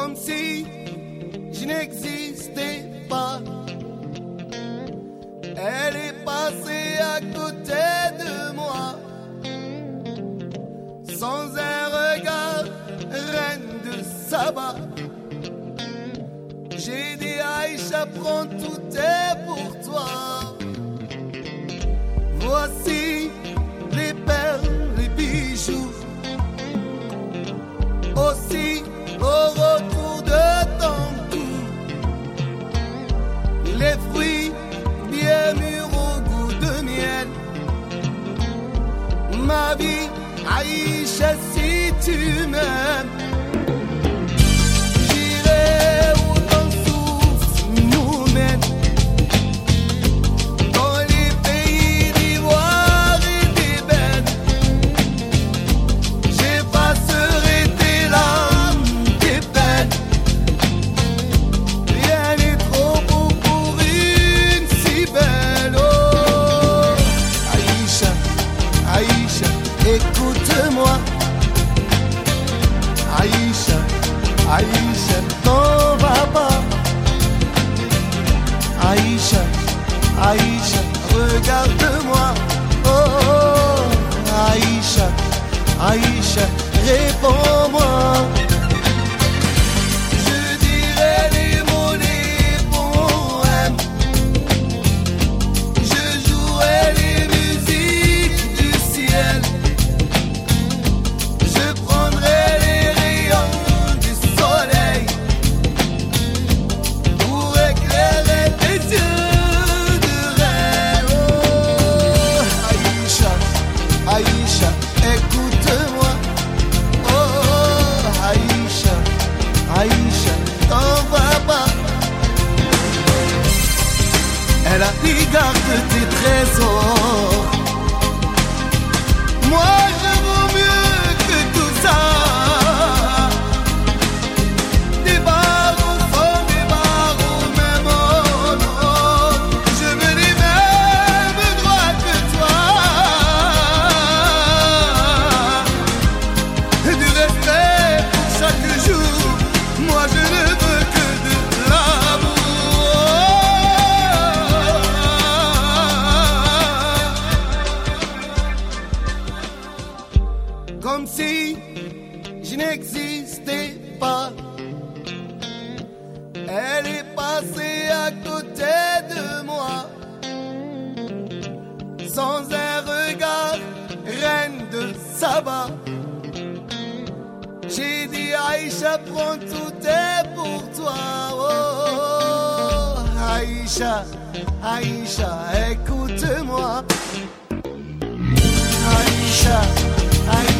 comme si je n'existais pas. Elle est passée à côté de moi, sans un regard, reine de Saba. J'ai dit Aïcha, prends tout est pour toi. Voici les perles, les bijoux, aussi au retour de ton cou, les fruits bien mûrs au goût de miel. Ma vie, Aïcha, si tu m'aimes, j'irai où ton souffle nous mène, dans les pays d'ivoire et d'ébène. J'effacerai tes larmes, tes peines. Rien n'est trop beau pour une si belle. Oh, Aïcha, Aïcha, écoute-moi. Aïcha, Aïcha, t'en vas pas. Aïcha, Aïcha, regarde-moi. Oh, oh, Aïcha, Aïcha, réponds-moi. Je dirai les mots, les poèmes. Je jouerai les musiques du ciel. Je prendrai les rayons du soleil pour éclairer tes yeux de reine. Oh, Aïcha, Aïcha, écoute-moi. Oh, Aïcha, Aïcha, t'en vas pas. Elle a dit garde tes trésors. Moi je vaux mieux que tout ça. Des barreaux sont des barreaux, même oh, je veux les mêmes droits que toi. Du respect pour chaque jour. Moi je ne veux que de l'amour. Comme si je n'existais pas. Elle est passée à côté de moi, sans un regard, reine de Saba. J'ai dit Aïcha, prends tout est pour toi. Oh, Aïcha, Aïcha, écoute-moi. Aïcha, Aïcha.